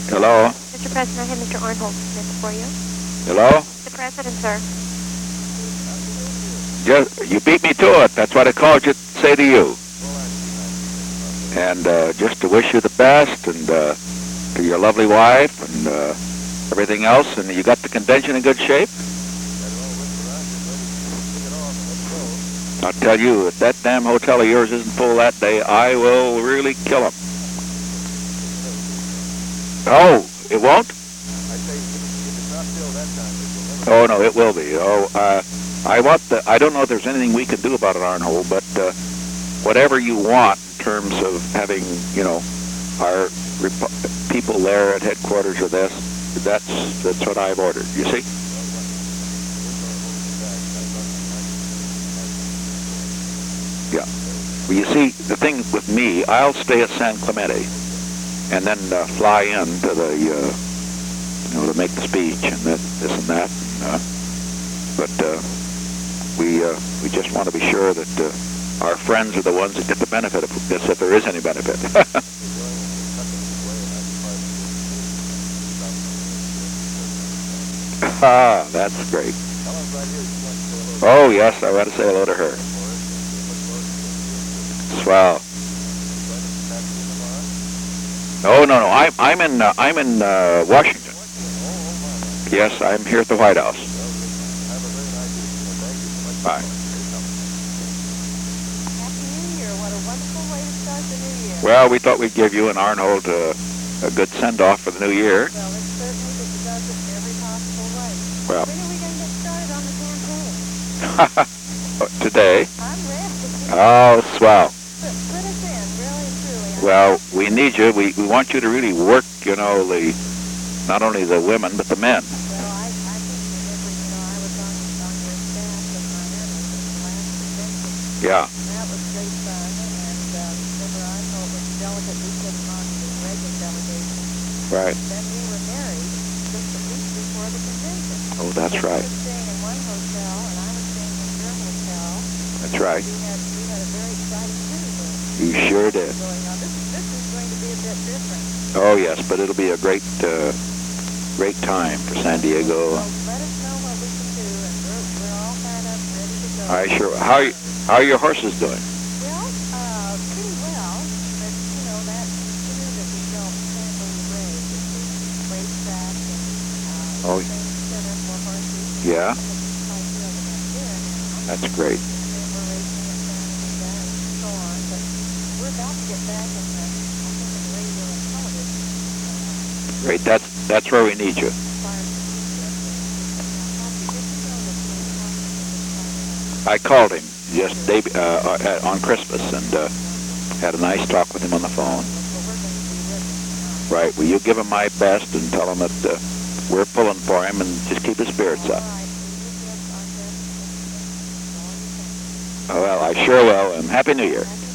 Hello? Mr. President, I have Mr. Arnhold Smith for you. Hello? Mr. President, sir. You beat me to it. That's what I called you to say to you. And just to wish you the best, and to your lovely wife, and everything else. And you got the convention in good shape? I'll tell you, if that damn hotel of yours isn't full that day, I will really kill him. Oh, it won't? Oh, no, it will be. Oh, I don't know if there's anything we can do about it, Arnhold, but whatever you want in terms of having, our people there at headquarters of this, that's what I've ordered, you see? Yeah. Well, you see, the thing with me, I'll stay at San Clemente and then fly in to the, to make the speech and this and that. But we just want to be sure that our friends are the ones that get the benefit of this, if there is any benefit. Ah, that's great. Oh, yes, I want to say hello to her. Swell. No. I'm in Washington. Yes, I'm here at the White House. Bye. Happy New Year. What a wonderful way to start the new year. Well, we thought we'd give you and Arnhold a good send-off for the new year. Well, it certainly does it in every possible way. Well. When are we going to get started on the campaign? Today. I'm ready. Oh, swell. Put us in, really and truly. Well, we need you. We want you to really work, not only the women, but the men. Well, I think that I was on your staff as my nurse in the last convention. Yeah. And that was great fun. And remember, Arnold was the delegate. We put him on the Reagan delegation. Right. Then we were married just a week before the convention. Oh, that's right. He was staying in one hotel, and I was staying in your hotel. That's right. We had a very exciting honeymoon. You sure did. Going on. This is going to be a bit different. Oh, yes, but it'll be a great time for San Diego. Well, let us know what we can do, and we're all fired up, ready to go. All right, sure. How are your horses doing? Well, pretty well, but that canoe that we built, San Luis Rey, is the racetrack and training center for horses. Yeah. And that's great. then we're racing at Santa Anita and so on, but we're about to get back in the radio and television. Great. That's where we need you. I called him just on Christmas and had a nice talk with him on the phone. Right. Well, you give him my best and tell him that we're pulling for him and just keep his spirits up. Oh, well, I sure will, and Happy New Year.